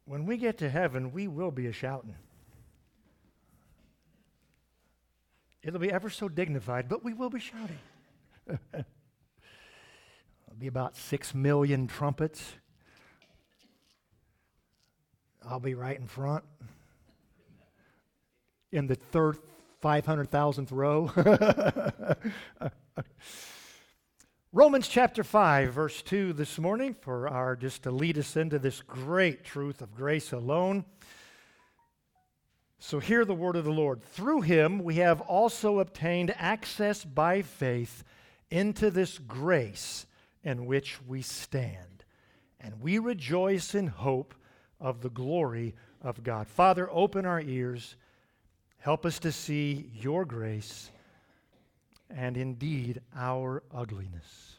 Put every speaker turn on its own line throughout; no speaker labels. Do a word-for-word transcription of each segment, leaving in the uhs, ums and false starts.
when we get to heaven, we will be a shouting. It'll be ever so dignified, but we will be shouting. It'll be about six million trumpets. I'll be right in front, in the third five hundred thousandth row. Romans chapter five, verse two this morning, for our, just to lead us into this great truth of grace alone. So hear the word of the Lord. Through him we have also obtained access by faith into this grace in which we stand, and we rejoice in hope of the glory of God. Father, open our ears. Help us to see your grace and indeed our ugliness.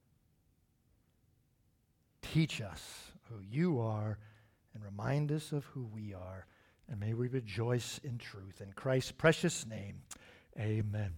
Teach us who you are and remind us of who we are, and may we rejoice in truth. In Christ's precious name, amen.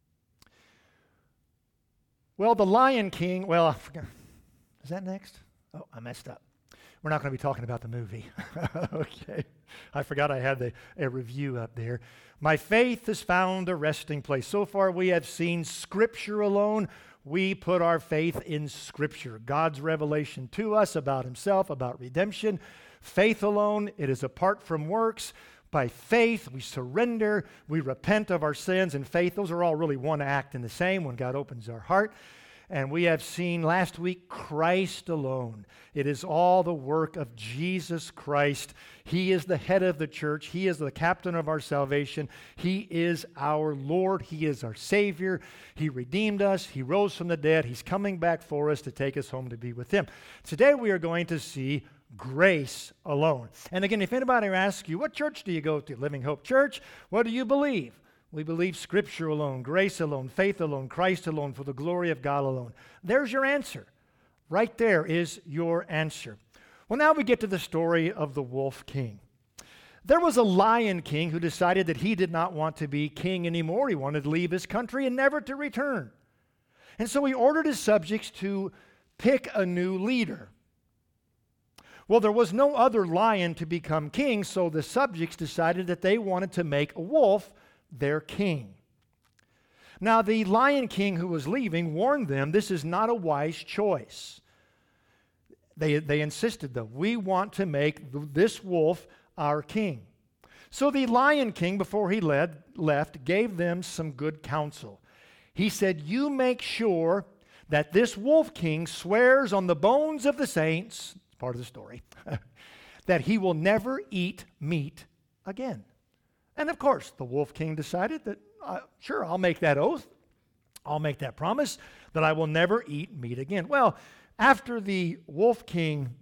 Well, the Lion King, well, I forgot. Is that next? Oh, I messed up. We're not going to be talking about the movie. Okay. I forgot I had the, a review up there. My faith has found a resting place. So far we have seen Scripture alone. We put our faith in Scripture, God's revelation to us about himself, about redemption. Faith alone, it is apart from works. By faith, we surrender, we repent of our sins, and faith, those are all really one act in the same when God opens our heart. And we have seen last week Christ alone. It is all the work of Jesus Christ. He is the head of the church. He is the captain of our salvation. He is our Lord. He is our Savior. He redeemed us. He rose from the dead. He's coming back for us to take us home to be with him. Today we are going to see grace alone. And again, if anybody asks you, what church do you go to? Living Hope Church. What do you believe? We believe Scripture alone, grace alone, faith alone, Christ alone, for the glory of God alone. There's your answer. Right there is your answer. Well, now we get to the story of the Wolf King. There was a Lion King who decided that he did not want to be king anymore. He wanted to leave his country and never to return. And so he ordered his subjects to pick a new leader. Well, there was no other lion to become king, so the subjects decided that they wanted to make a wolf their king. Now, the Lion King who was leaving warned them this is not a wise choice. They, they insisted, though, we want to make this wolf our king. So the Lion King, before he led, left, gave them some good counsel. He said, you make sure that this Wolf King swears on the bones of the saints, part of the story, that he will never eat meat again. And of course, the Wolf King decided that, uh, sure, I'll make that oath. I'll make that promise that I will never eat meat again. Well, after the Wolf King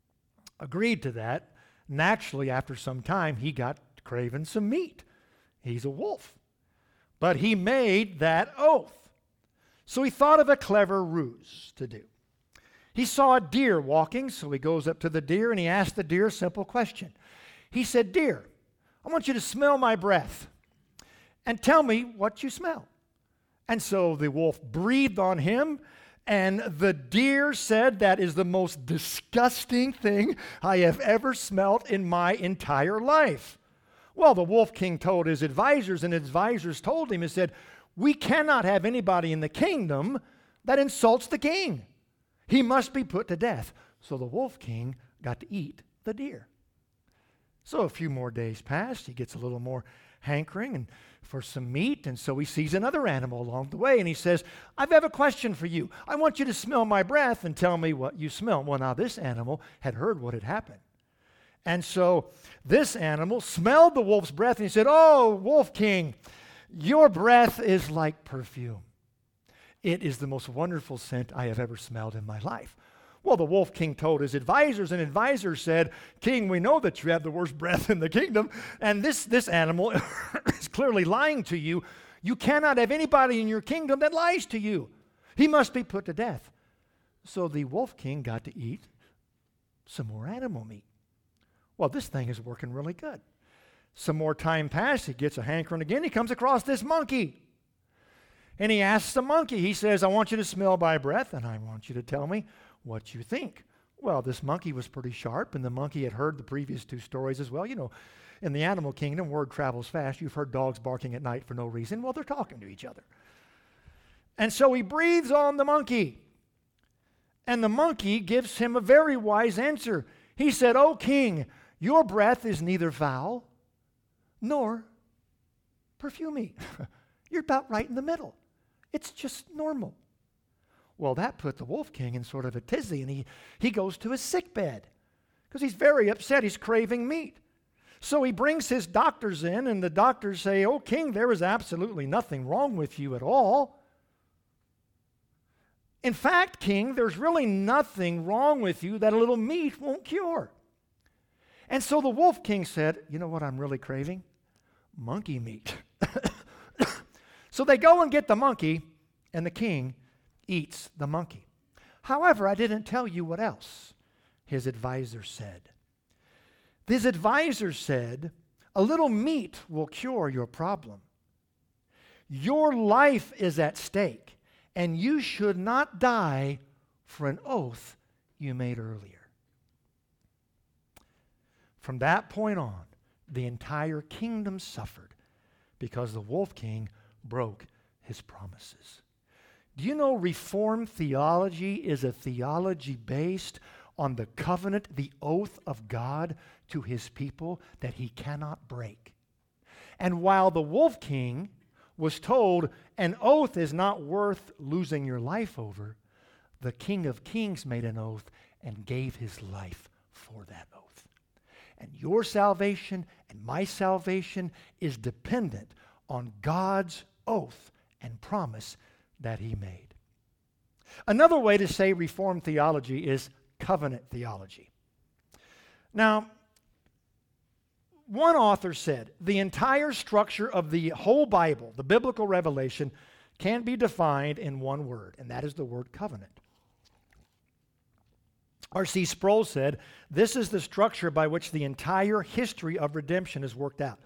agreed to that, naturally, after some time, he got craving some meat. He's a wolf. But he made that oath. So he thought of a clever ruse to do. He saw a deer walking, so he goes up to the deer and he asked the deer a simple question. He said, deer, I want you to smell my breath and tell me what you smell. And so the wolf breathed on him, and the deer said, that is the most disgusting thing I have ever smelt in my entire life. Well, the Wolf King told his advisors, and his advisors told him, he said, we cannot have anybody in the kingdom that insults the king. He must be put to death. So the Wolf King got to eat the deer. So a few more days passed. He gets a little more hankering and for some meat, and so he sees another animal along the way, and he says, I have a question for you. I want you to smell my breath and tell me what you smell. Well, now this animal had heard what had happened. And so this animal smelled the wolf's breath, and he said, oh, Wolf King, your breath is like perfume. It is the most wonderful scent I have ever smelled in my life. Well, the Wolf King told his advisors, and advisors said, King, we know that you have the worst breath in the kingdom, and this, this animal is clearly lying to you. You cannot have anybody in your kingdom that lies to you. He must be put to death. So the Wolf King got to eat some more animal meat. Well, this thing is working really good. Some more time passed. He gets a hankering again. He comes across this monkey. And he asks the monkey, he says, I want you to smell my breath, and I want you to tell me what you think. Well, this monkey was pretty sharp, and the monkey had heard the previous two stories as well. You know, in the animal kingdom, word travels fast. You've heard dogs barking at night for no reason. Well, they're talking to each other. And so he breathes on the monkey. And the monkey gives him a very wise answer. He said, "O king, your breath is neither foul nor perfumey." You're about right in the middle. It's just normal. Well, that put the wolf king in sort of a tizzy, and he, he goes to his sick bed because he's very upset. He's craving meat. So he brings his doctors in, and the doctors say, "Oh, king, there is absolutely nothing wrong with you at all. In fact, king, there's really nothing wrong with you that a little meat won't cure." And so the wolf king said, "You know what I'm really craving? Monkey meat." So they go and get the monkey, and the king eats the monkey. However, I didn't tell you what else his advisor said. His advisor said, "A little meat will cure your problem. Your life is at stake, and you should not die for an oath you made earlier." From that point on, the entire kingdom suffered because the wolf king broke his promises. Do you know Reformed theology is a theology based on the covenant, the oath of God to his people that he cannot break? And while the wolf king was told an oath is not worth losing your life over, the King of Kings made an oath and gave his life for that oath. And your salvation and my salvation is dependent on God's oath and promise that he made. Another way to say Reformed theology is covenant theology. Now, one author said the entire structure of the whole Bible, the biblical revelation, can be defined in one word, and that is the word covenant. R C Sproul said, "This is the structure by which the entire history of redemption is worked out."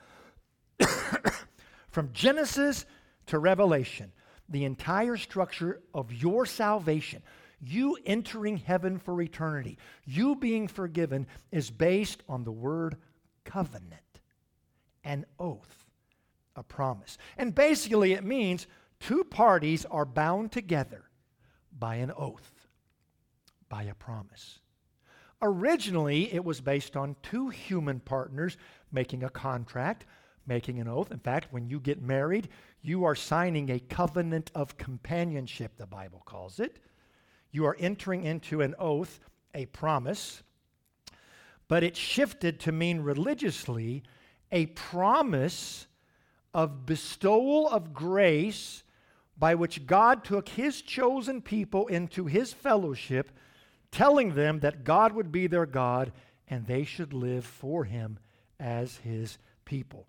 From Genesis to Revelation, the entire structure of your salvation, you entering heaven for eternity, you being forgiven, is based on the word covenant, an oath, a promise. And basically it means two parties are bound together by an oath, by a promise. Originally, it was based on two human partners making a contract, making an oath. In fact, when you get married, you are signing a covenant of companionship, the Bible calls it. You are entering into an oath, a promise. But it shifted to mean religiously a promise of bestowal of grace by which God took his chosen people into his fellowship, telling them that God would be their God and they should live for him as his people.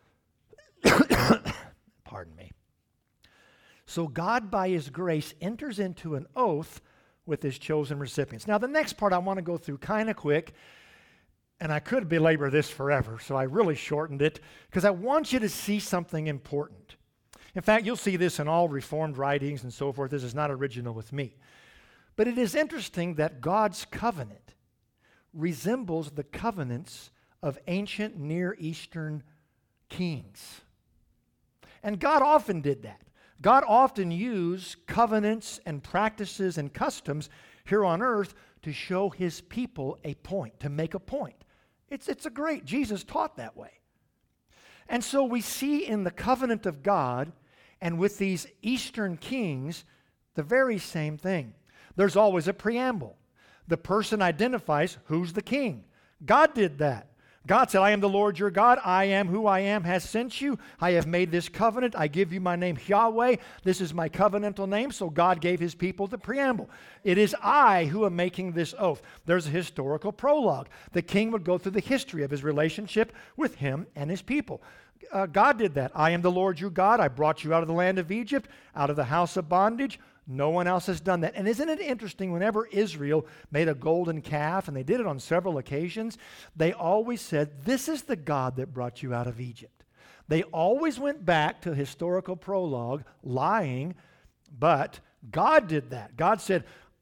Pardon me. So God, by his grace, enters into an oath with his chosen recipients. Now, the next part I want to go through kind of quick, and I could belabor this forever, so I really shortened it, because I want you to see something important. In fact, you'll see this in all Reformed writings and so forth. This is not original with me. But it is interesting that God's covenant resembles the covenants of ancient Near Eastern kings. And God often did that. God often used covenants and practices and customs here on earth to show his people a point, to make a point. It's, it's a great, Jesus taught that way. And so we see in the covenant of God and with these Eastern kings the very same thing. There's always a preamble. The person identifies who's the king. God did that. God said, "I am the Lord your God. I am who I am has sent you. I have made this covenant. I give you my name Yahweh. This is my covenantal name." So God gave his people the preamble. It is I who am making this oath. There's a historical prologue. The king would go through the history of his relationship with him and his people. Uh, God did that. "I am the Lord your God. I brought you out of the land of Egypt, out of the house of bondage." No one else has done that. And isn't it interesting, whenever Israel made a golden calf, and they did it on several occasions, they always said, "This is the God that brought you out of Egypt." They always went back to historical prologue, lying, but God did that. God said,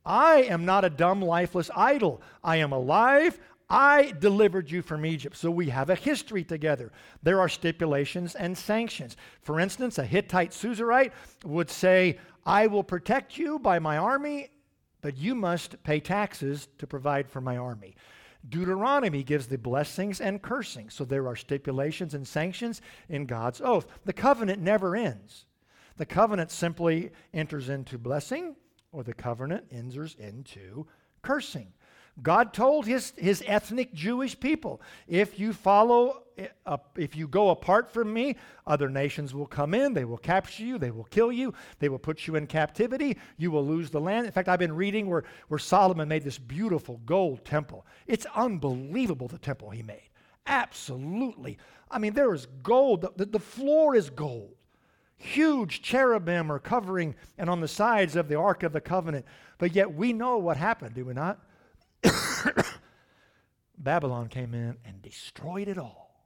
I am not a dumb, lifeless idol. I am alive. I delivered you from Egypt. So we have a history together. There are stipulations and sanctions. For instance, a Hittite suzeraite would say, I will protect you by my army, but you must pay taxes to provide for my army. Deuteronomy gives the blessings and cursings. So there are stipulations and sanctions in God's oath. The covenant never ends. The covenant simply enters into blessing, or the covenant enters into cursing. God told his, his ethnic Jewish people, if you follow, uh, if you go apart from me, other nations will come in, they will capture you, they will kill you, they will put you in captivity, you will lose the land. In fact, I've been reading where, where Solomon made this beautiful gold temple. It's unbelievable, the temple he made. Absolutely. I mean, there is gold. The, the floor is gold. Huge cherubim are covering and on the sides of the Ark of the Covenant. But yet we know what happened, do we not? Babylon came in and destroyed it all.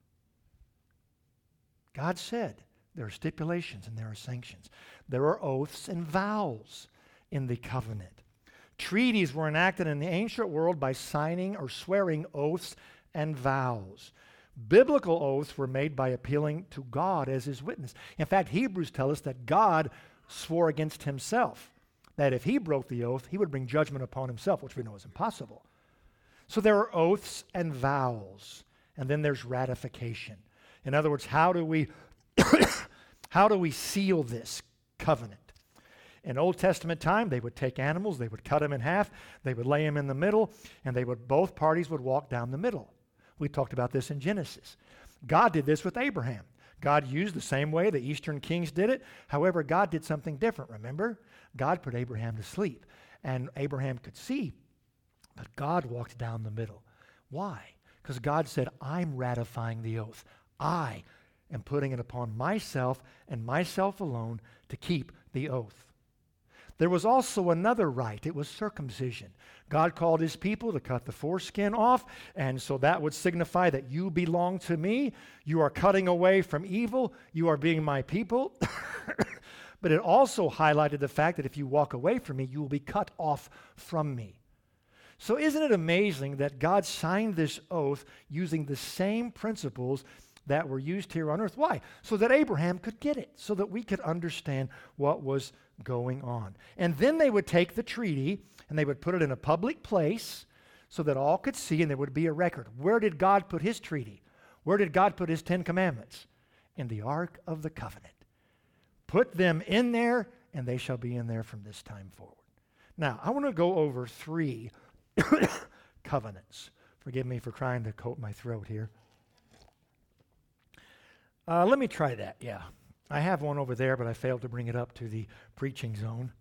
God said there are stipulations and there are sanctions. There are oaths and vows in the covenant. Treaties were enacted in the ancient world by signing or swearing oaths and vows. Biblical oaths were made by appealing to God as his witness. In fact, Hebrews tell us that God swore against himself, that if he broke the oath, he would bring judgment upon himself, which we know is impossible. So there are oaths and vows, and then there's ratification. In other words, how do we how do we seal this covenant? In Old Testament time, they would take animals, they would cut them in half, they would lay them in the middle, and they would both parties would walk down the middle. We talked about this in Genesis. God did this with Abraham. God used the same way the Eastern kings did it. However, God did something different, remember? God put Abraham to sleep, and Abraham could see, but God walked down the middle. Why? Because God said, I'm ratifying the oath. I am putting it upon myself and myself alone to keep the oath. There was also another rite. It was circumcision. God called his people to cut the foreskin off, and so that would signify that you belong to me. You are cutting away from evil. You are being my people. But it also highlighted the fact that if you walk away from me, you will be cut off from me. So isn't it amazing that God signed this oath using the same principles that were used here on earth? Why? So that Abraham could get it, so that we could understand what was going on. And then they would take the treaty and they would put it in a public place so that all could see, and there would be a record. Where did God put his treaty? Where did God put his Ten Commandments? In the Ark of the Covenant. Put them in there, and they shall be in there from this time forward. Now, I want to go over three covenants. Forgive me for trying to coat my throat here. Uh, let me try that, yeah. I have one over there, but I failed to bring it up to the preaching zone.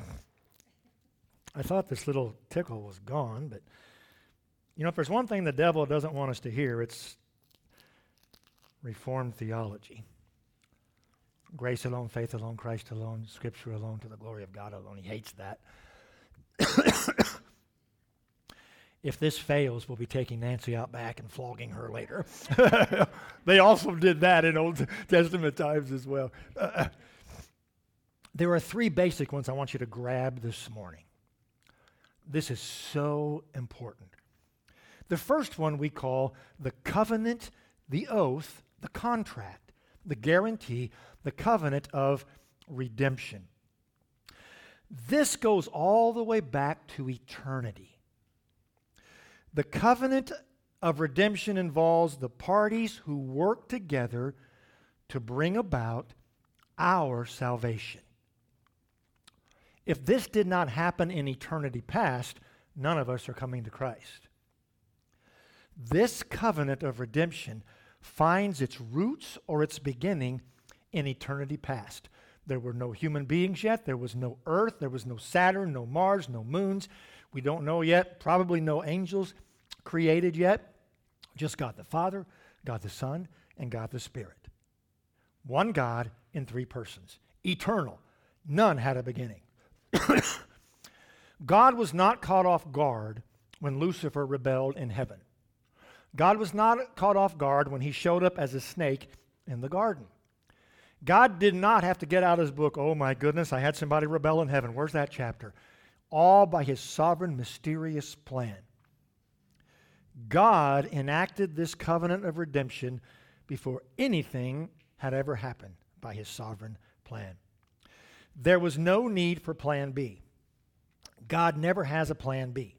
I thought this little tickle was gone, but you know, if there's one thing the devil doesn't want us to hear, it's Reformed theology. Grace alone, faith alone, Christ alone, Scripture alone, to the glory of God alone. He hates that. If this fails, we'll be taking Nancy out back and flogging her later. They also did that in Old Testament times as well. Uh, there are three basic ones I want you to grab this morning. This is so important. The first one we call the covenant, the oath, the contract, the guarantee, the covenant of redemption. This goes all the way back to eternity. The covenant of redemption involves the parties who work together to bring about our salvation. If this did not happen in eternity past, none of us are coming to Christ. This covenant of redemption finds its roots or its beginning in eternity past. There were no human beings yet. There was no earth. There was no Saturn, no Mars, no moons. We don't know yet. Probably no angels created yet. Just God the Father, God the Son, and God the Spirit. One God in three persons. Eternal. None had a beginning. God was not caught off guard when Lucifer rebelled in heaven. God was not caught off guard when he showed up as a snake in the garden. God did not have to get out his book, oh my goodness, I had somebody rebel in heaven. Where's that chapter? all by his sovereign, mysterious plan. God enacted this covenant of redemption before anything had ever happened by his sovereign plan. There was no need for plan B. God never has a plan B.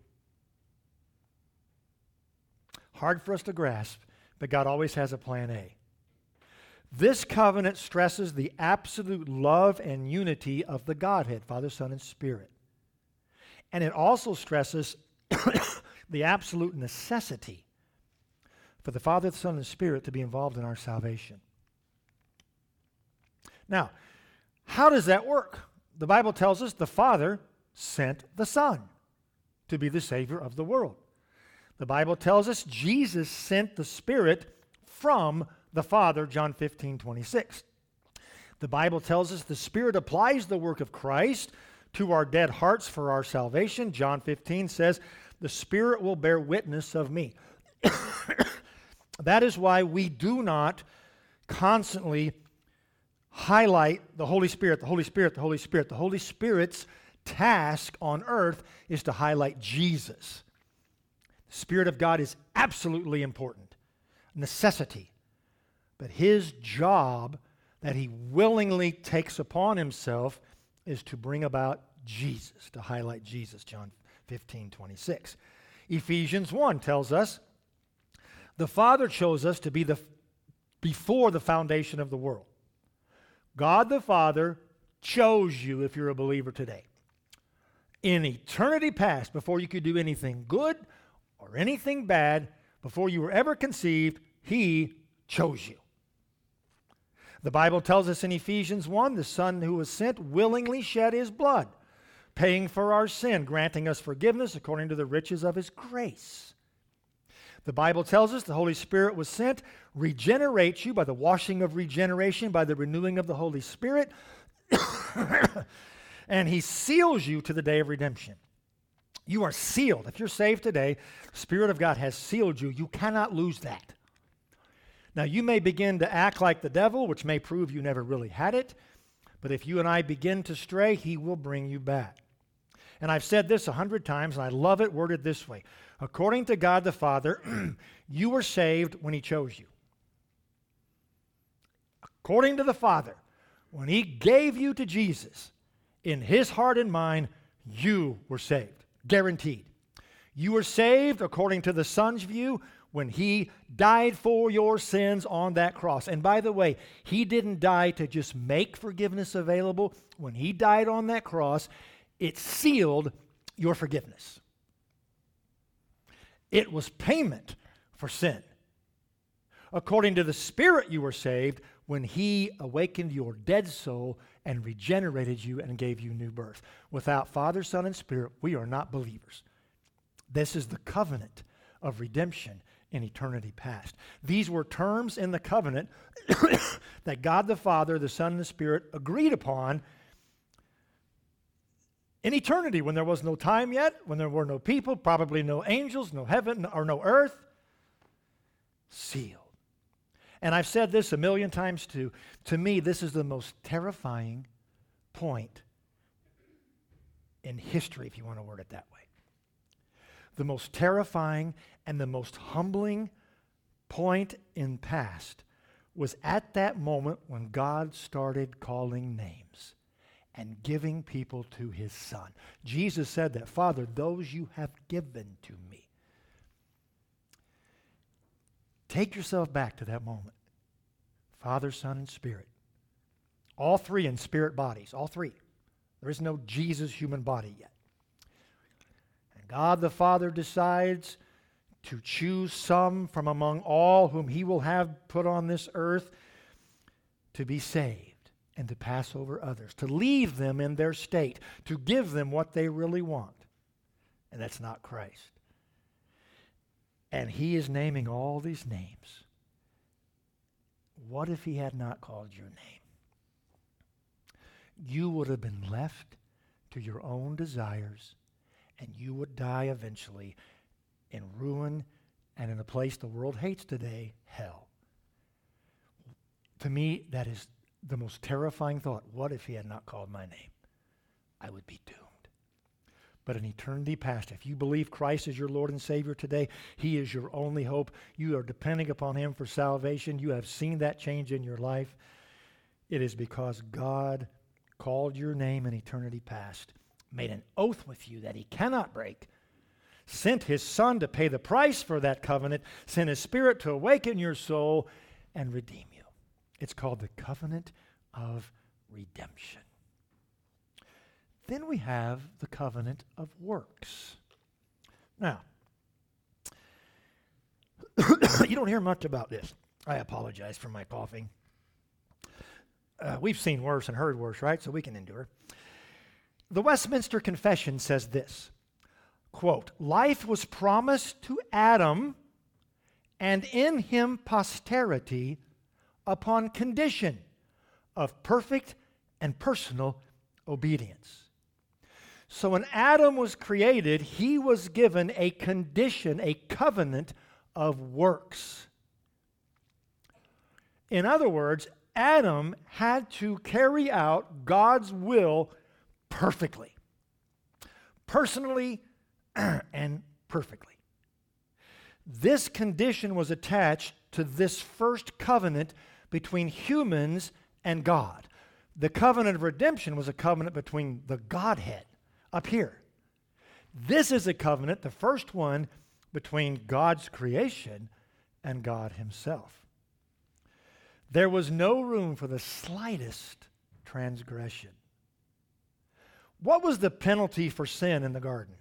Hard for us to grasp, but God always has a plan A. This covenant stresses the absolute love and unity of the Godhead, Father, Son, and Spirit. And it also stresses the absolute necessity for the Father, the Son, and the Spirit to be involved in our salvation. Now, how does that work? The Bible tells us the Father sent the Son to be the Savior of the world. The Bible tells us Jesus sent the Spirit from the Father, John fifteen twenty-six. The Bible tells us the Spirit applies the work of Christ to our dead hearts for our salvation. John fifteen says, the Spirit will bear witness of me. That is why we do not constantly highlight the Holy Spirit, the Holy Spirit, the Holy Spirit. The Holy Spirit's task on earth is to highlight Jesus. The Spirit of God is absolutely important, necessity. But his job that he willingly takes upon himself is to bring about Jesus, to highlight Jesus, John fifteen twenty-six. Ephesians one tells us, the Father chose us to be the before the foundation of the world. God the Father chose you if you're a believer today. In eternity past, before you could do anything good or anything bad, before you were ever conceived, he chose you. The Bible tells us in Ephesians one, the Son who was sent willingly shed his blood, paying for our sin, granting us forgiveness according to the riches of his grace. The Bible tells us the Holy Spirit was sent, regenerates you by the washing of regeneration, by the renewing of the Holy Spirit, and he seals you to the day of redemption. You are sealed. If you're saved today, the Spirit of God has sealed you. You cannot lose that. Now, you may begin to act like the devil, which may prove you never really had it, but if you and I begin to stray, he will bring you back. And I've said this a hundred times, and I love it worded this way. According to God the Father, you were saved when he chose you. According to the Father, when he gave you to Jesus, in his heart and mind, you were saved. Guaranteed. You were saved, according to the Son's view, when he died for your sins on that cross. And by the way, he didn't die to just make forgiveness available. When he died on that cross, it sealed your forgiveness. It was payment for sin. According to the Spirit, you were saved when he awakened your dead soul and regenerated you and gave you new birth. Without Father, Son, and Spirit, we are not believers. This is the covenant of redemption in eternity past. These were terms in the covenant that God the Father, the Son, and the Spirit agreed upon in eternity, when there was no time yet, when there were no people, probably no angels, no heaven, or no earth. Sealed. And I've said this a million times too. To me, this is the most terrifying point in history, if you want to word it that way. The most terrifying and the most humbling point in past was at that moment when God started calling names and giving people to his Son. Jesus said that, Father, those you have given to me. Take yourself back to that moment. Father, Son, and Spirit. All three in spirit bodies, all three. There is no Jesus human body yet. And God the Father decides to choose some from among all whom he will have put on this earth to be saved and to pass over others, to leave them in their state, to give them what they really want. And that's not Christ. And he is naming all these names. What if he had not called your name? You would have been left to your own desires, and you would die eventually in ruin and in a place the world hates today, hell. To me, that is the most terrifying thought. What if he had not called my name? I would be doomed. but an eternity past. If you believe Christ is your Lord and Savior today, He is your only hope. You are depending upon Him for salvation. You have seen that change in your life. It is because God called your name in eternity past, made an oath with you that He cannot break, sent His Son to pay the price for that covenant, sent His Spirit to awaken your soul and redeem you. It's called the covenant of redemption. Then we have the covenant of works. Now, you don't hear much about this. I apologize for my coughing. Uh, we've seen worse and heard worse, right? So we can endure. The Westminster Confession says this, quote, "Life was promised to Adam and in him posterity upon condition of perfect and personal obedience." So when Adam was created, he was given a condition, a covenant of works. In other words, Adam had to carry out God's will perfectly, personally and perfectly. This condition was attached to this first covenant between humans and God. The covenant of redemption was a covenant between the Godhead up here. This is a covenant, the first one, between God's creation and God Himself. There was no room for the slightest transgression. What was the penalty for sin in the garden?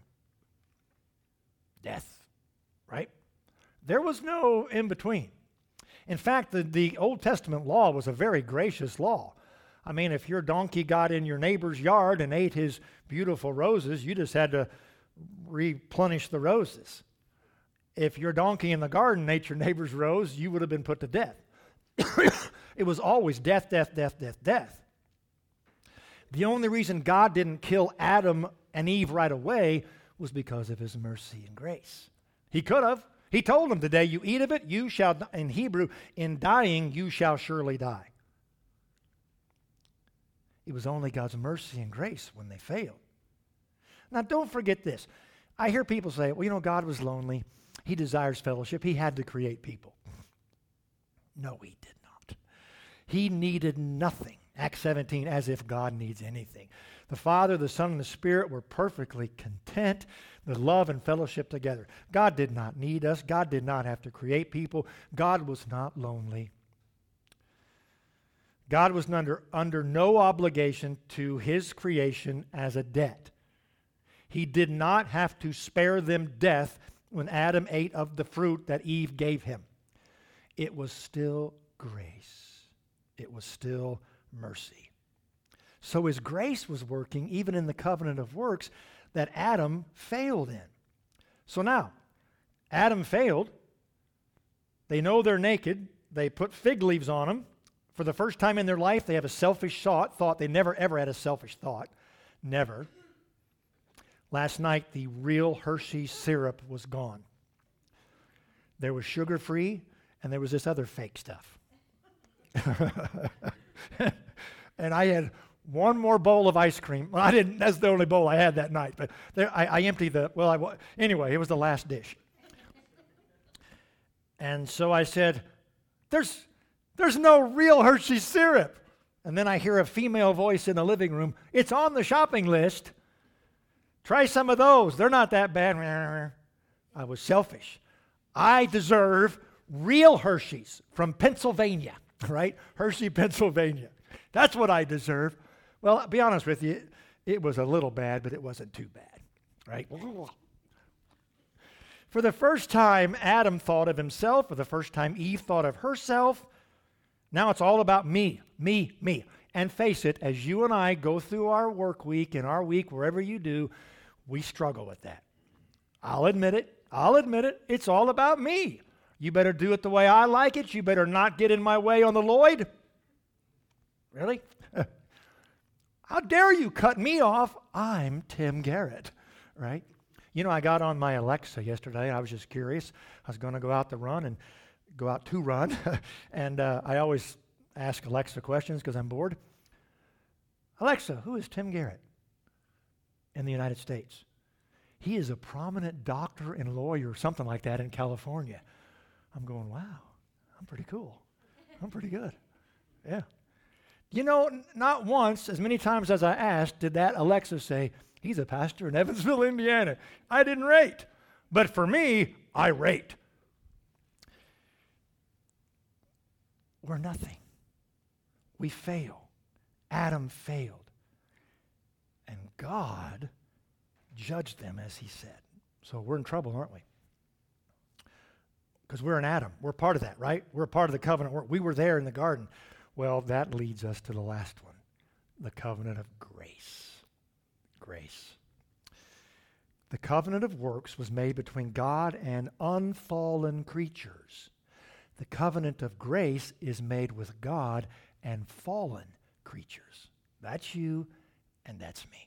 Death, right? There was no in between. In fact, the, the Old Testament law was a very gracious law. I mean, if your donkey got in your neighbor's yard and ate his beautiful roses, you just had to replenish the roses. If your donkey in the garden ate your neighbor's rose, you would have been put to death. It was always death, death, death, death, death. The only reason God didn't kill Adam and Eve right away was because of His mercy and grace. He could have. He told them, "The day you eat of it, you shall," in Hebrew, "in dying, you shall surely die." It was only God's mercy and grace when they failed. Now, don't forget this. I hear people say, well, you know, God was lonely. He desires fellowship. He had to create people. No, He did not. He needed nothing. Acts seventeen, as if God needs anything. The Father, the Son, and the Spirit were perfectly content with love and fellowship together. God did not need us. God did not have to create people. God was not lonely. God was under, under no obligation to His creation as a debt. He did not have to spare them death when Adam ate of the fruit that Eve gave him. It was still grace. It was still mercy. So His grace was working even in the covenant of works that Adam failed in. So now, Adam failed. They know they're naked. They put fig leaves on them. For the first time in their life, they have a selfish thought. Thought they never, ever had a selfish thought. Never. Last night, the real Hershey syrup was gone. There was sugar-free, and there was this other fake stuff. And I had one more bowl of ice cream. Well, I didn't. That's the only bowl I had that night. But there, I, I emptied the. Well, I anyway. It was the last dish. And so I said, "There's, there's no real Hershey syrup." And then I hear a female voice in the living room. "It's on the shopping list. Try some of those. They're not that bad." I was selfish. I deserve real Hershey's from Pennsylvania, right? Hershey, Pennsylvania. That's what I deserve. Well, I'll be honest with you, it was a little bad, but it wasn't too bad, right? For the first time, Adam thought of himself. For the first time, Eve thought of herself. Now it's all about me, me, me. And face it, as you and I go through our work week and our week, wherever you do, we struggle with that. I'll admit it. I'll admit it. It's all about me. You better do it the way I like it. You better not get in my way on the Lloyd. Really? How dare you cut me off? I'm Tim Garrett, right? You know, I got on my Alexa yesterday. I was just curious. I was going to go out to run and go out to run. and uh, I always ask Alexa questions because I'm bored. Alexa, who is Tim Garrett in the United States? He is a prominent doctor and lawyer or something like that in California. I'm going, wow, I'm pretty cool. I'm pretty good. Yeah. You know, n- not once, as many times as I asked, did that Alexa say, he's a pastor in Evansville, Indiana. I didn't rate. But for me, I rate. We're nothing. We fail. Adam failed. And God judged them as he said. So we're in trouble, aren't we? Because we're an Adam. We're part of that, right? We're a part of the covenant. We're, we were there in the garden. Well, that leads us to the last one, the covenant of grace. Grace. The covenant of works was made between God and unfallen creatures. The covenant of grace is made with God and fallen creatures. That's you and that's me.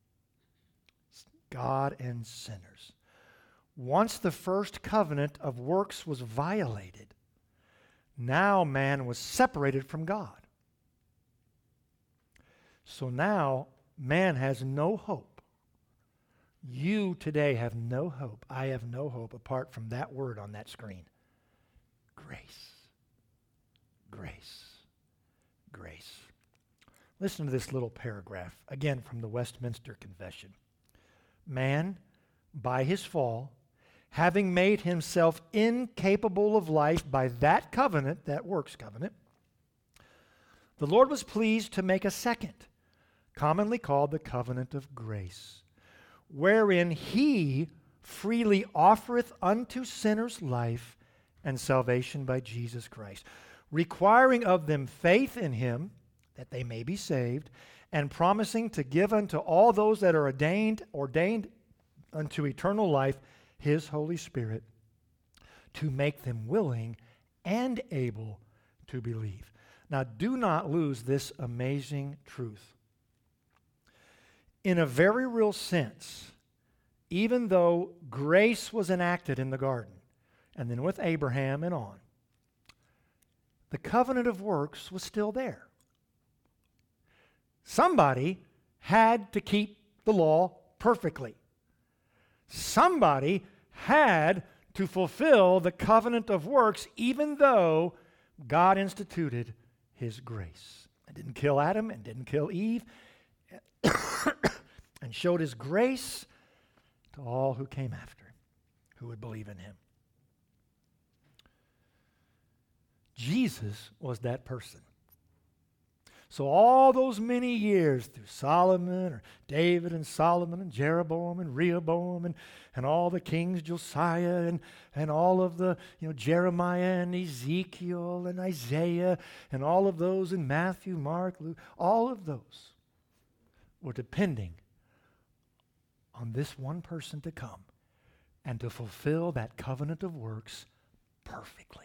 God and sinners. Once the first covenant of works was violated, now man was separated from God. So now man has no hope. You today have no hope. I have no hope apart from that word on that screen. Grace. Grace. Grace. Listen to this little paragraph, again from the Westminster Confession. Man, by his fall, having made himself incapable of life by that covenant, that works covenant, the Lord was pleased to make a second, commonly called the covenant of grace, wherein he freely offereth unto sinners life and salvation by Jesus Christ, requiring of them faith in him, that they may be saved, and promising to give unto all those that are ordained, ordained unto eternal life, his Holy Spirit, to make them willing and able to believe. Now, do not lose this amazing truth. In a very real sense, even though grace was enacted in the garden, and then with Abraham and on, the covenant of works was still there. Somebody had to keep the law perfectly. Somebody had to fulfill the covenant of works, even though God instituted his grace. And didn't kill Adam and didn't kill Eve, and showed his grace to all who came after, who would believe in him. Jesus was that person. So all those many years through Solomon or David and Solomon and Jeroboam and Rehoboam and, and all the kings, Josiah and, and all of the, you know, Jeremiah and Ezekiel and Isaiah and all of those in Matthew, Mark, Luke, all of those were depending on this one person to come and to fulfill that covenant of works perfectly.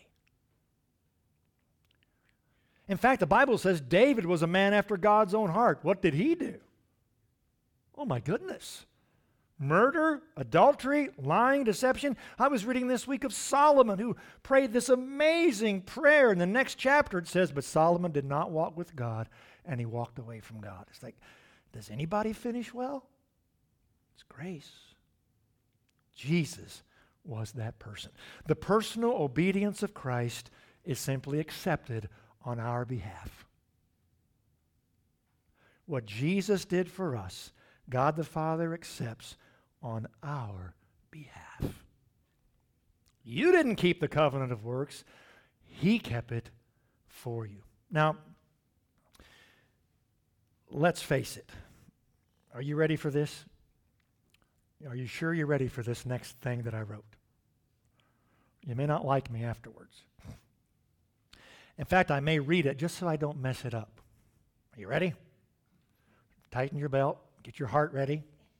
In fact, the Bible says David was a man after God's own heart. What did he do? Oh my goodness. Murder, adultery, lying, deception. I was reading this week of Solomon, who prayed this amazing prayer. In the next chapter it says, but Solomon did not walk with God, and he walked away from God. It's like, does anybody finish well? It's grace. Jesus was that person. The personal obedience of Christ is simply accepted on our behalf. What Jesus did for us, God the Father accepts on our behalf. You didn't keep the covenant of works. He kept it for you. Now, let's face it. Are you ready for this? Are you sure you're ready for this next thing that I wrote? You may not like me afterwards. In fact, I may read it just so I don't mess it up. Are you ready? Tighten your belt. Get your heart ready.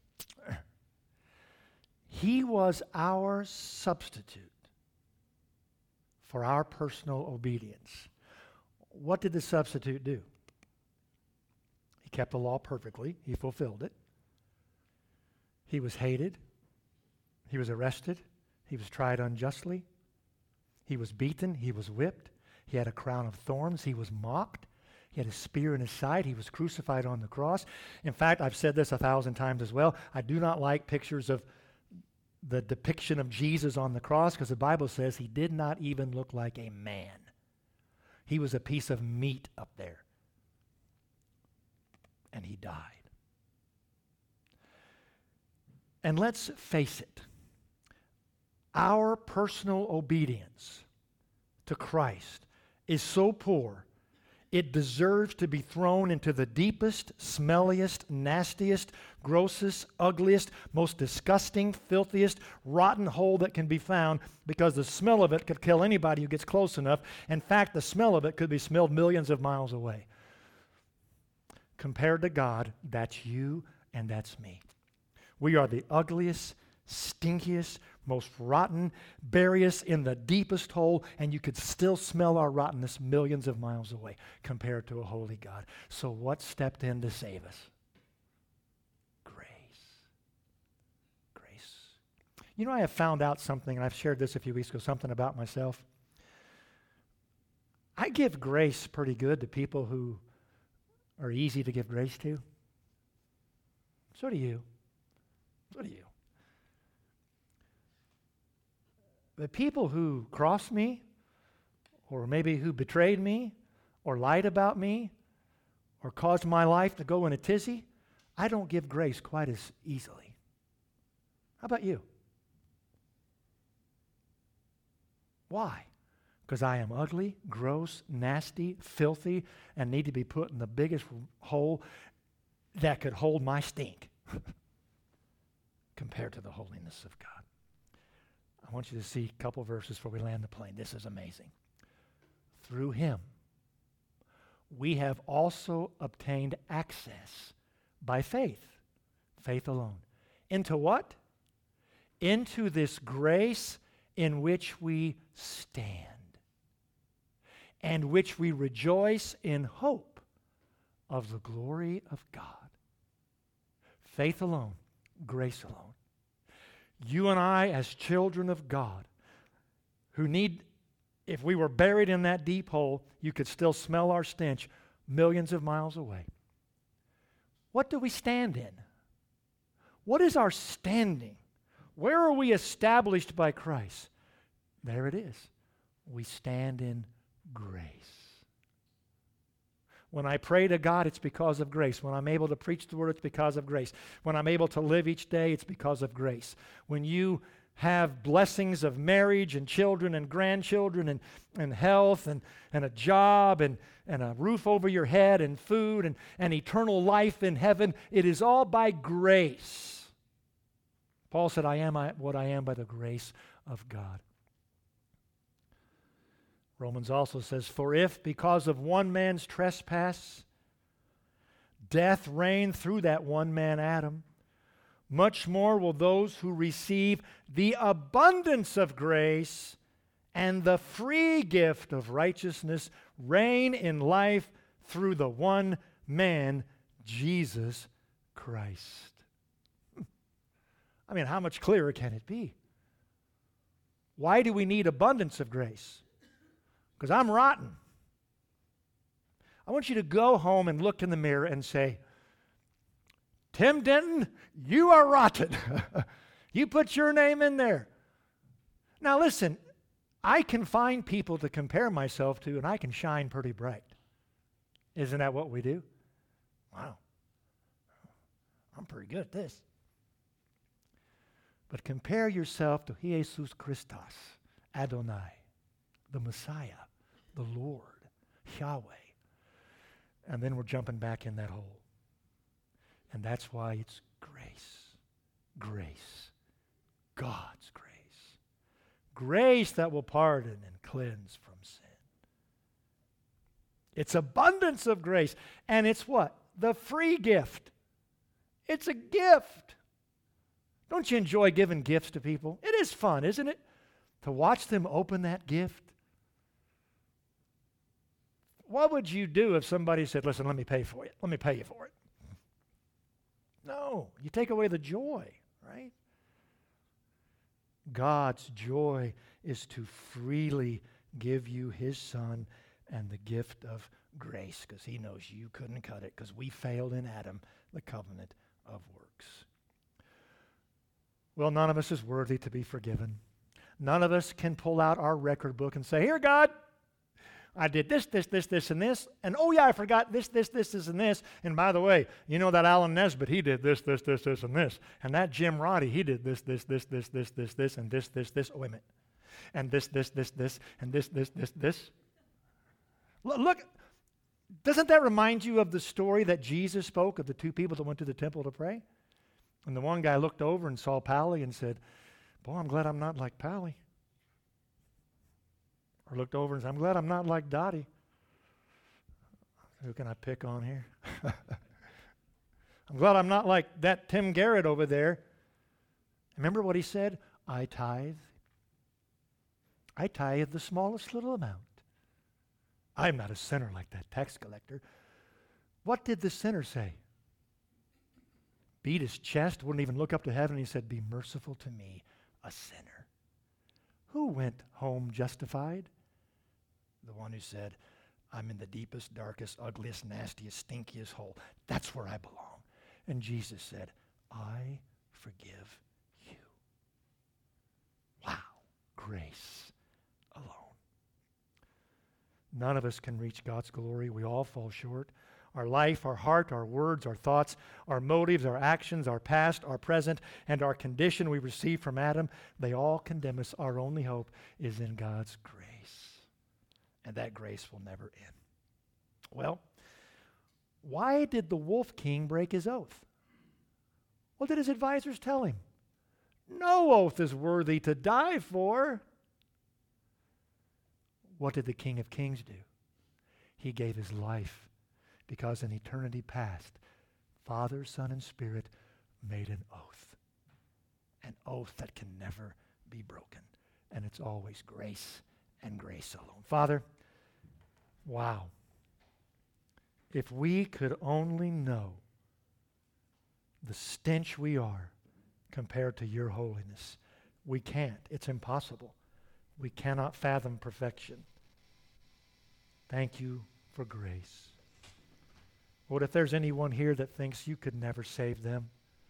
He was our substitute for our personal obedience. What did the substitute do? He kept the law perfectly. He fulfilled it. He was hated. He was arrested. He was tried unjustly. He was beaten. He was whipped. He had a crown of thorns. He was mocked. He had a spear in his side. He was crucified on the cross. In fact, I've said this a thousand times as well. I do not like pictures of the depiction of Jesus on the cross, because the Bible says he did not even look like a man. He was a piece of meat up there. And he died. And let's face it, our personal obedience to Christ is so poor, it deserves to be thrown into the deepest, smelliest, nastiest, grossest, ugliest, most disgusting, filthiest, rotten hole that can be found, because the smell of it could kill anybody who gets close enough. In fact, the smell of it could be smelled millions of miles away. Compared to God, that's you and that's me. We are the ugliest, stinkiest, most rotten, bury us in the deepest hole, and you could still smell our rottenness millions of miles away compared to a holy God. So what stepped in to save us? Grace. Grace. You know, I have found out something, and I've shared this a few weeks ago, something about myself. I give grace pretty good to people who are easy to give grace to. So do you. So do you. The people who crossed me, or maybe who betrayed me, or lied about me, or caused my life to go in a tizzy, I don't give grace quite as easily. How about you? Why? Because I am ugly, gross, nasty, filthy, and need to be put in the biggest hole that could hold my stink compared to the holiness of God. I want you to see a couple verses before we land the plane. This is amazing. Through him, we have also obtained access by faith, faith alone. Into what? Into this grace in which we stand, and which we rejoice in hope of the glory of God. Faith alone, grace alone. You and I, as children of God, who need, if we were buried in that deep hole, you could still smell our stench millions of miles away. What do we stand in? What is our standing? Where are we established by Christ? There it is. We stand in grace. When I pray to God, it's because of grace. When I'm able to preach the word, it's because of grace. When I'm able to live each day, it's because of grace. When you have blessings of marriage and children and grandchildren and, and health and, and a job and, and a roof over your head and food and, and eternal life in heaven, it is all by grace. Paul said, I am what I am by the grace of God. Romans also says, for if because of one man's trespass, death reigned through that one man, Adam, much more will those who receive the abundance of grace and the free gift of righteousness reign in life through the one man, Jesus Christ. I mean, how much clearer can it be? Why do we need abundance of grace? Because I'm rotten. I want you to go home and look in the mirror and say, Tim Denton, you are rotten. You put your name in there. Now listen, I can find people to compare myself to, and I can shine pretty bright. Isn't that what we do? Wow. I'm pretty good at this. But compare yourself to Jesus Christos, Adonai, the Messiah, the Lord, Yahweh. And then we're jumping back in that hole. And that's why it's grace. Grace. God's grace. Grace that will pardon and cleanse from sin. It's abundance of grace. And it's what? The free gift. It's a gift. Don't you enjoy giving gifts to people? It is fun, isn't it? To watch them open that gift. What would you do if somebody said, listen, let me pay for it. Let me pay you for it. No, you take away the joy, right? God's joy is to freely give you his Son and the gift of grace, because he knows you couldn't cut it, because we failed in Adam, the covenant of works. Well, none of us is worthy to be forgiven. None of us can pull out our record book and say, here, God, I did this, this, this, this, and this. And oh, yeah, I forgot this, this, this, this, and this. And by the way, you know that Alan Nesbitt, he did this, this, this, this, and this. And that Jim Roddy, he did this, this, this, this, this, this, this, and this, this, this. Oh, wait a minute. And this, this, this, this, and this, this, this, this. L- Look, doesn't that remind you of the story that Jesus spoke of the two people that went to the temple to pray? And the one guy looked over and saw Pally and said, boy, I'm glad I'm not like Pally. Or looked over and said, I'm glad I'm not like Dottie. Who can I pick on here? I'm glad I'm not like that Tim Garrett over there. Remember what he said? I tithe. I tithe the smallest little amount. I'm not a sinner like that tax collector. What did the sinner say? Beat his chest, wouldn't even look up to heaven, and he said, be merciful to me, a sinner. Who went home justified? The one who said, I'm in the deepest, darkest, ugliest, nastiest, stinkiest hole. That's where I belong. And Jesus said, I forgive you. Wow, grace alone. None of us can reach God's glory. We all fall short. Our life, our heart, our words, our thoughts, our motives, our actions, our past, our present, and our condition we receive from Adam, they all condemn us. Our only hope is in God's grace. And that grace will never end. Well, why did the Wolf King break his oath? What did his advisors tell him? No oath is worthy to die for. What did the King of Kings do? He gave his life. Because in eternity past, Father, Son, and Spirit made an oath. An oath that can never be broken. And it's always grace and grace alone. Father, wow. If we could only know the stench we are compared to your holiness. We can't. It's impossible. We cannot fathom perfection. Thank you for grace. Lord, if there's anyone here that thinks you could never save them,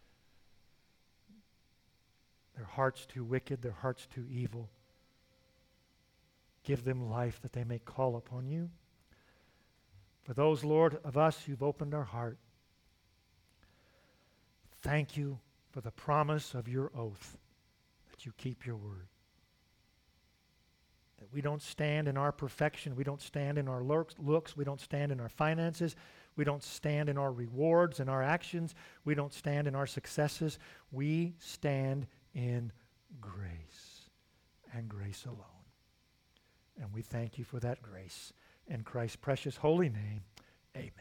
their heart's too wicked, their heart's too evil, give them life that they may call upon you. For those, Lord, of us who've opened our heart, thank you for the promise of your oath that you keep your word. That we don't stand in our perfection, we don't stand in our looks, looks, we don't stand in our finances, we don't stand in our rewards and our actions, we don't stand in our successes. We stand in grace and grace alone. And we thank you for that grace. In Christ's precious holy name, amen.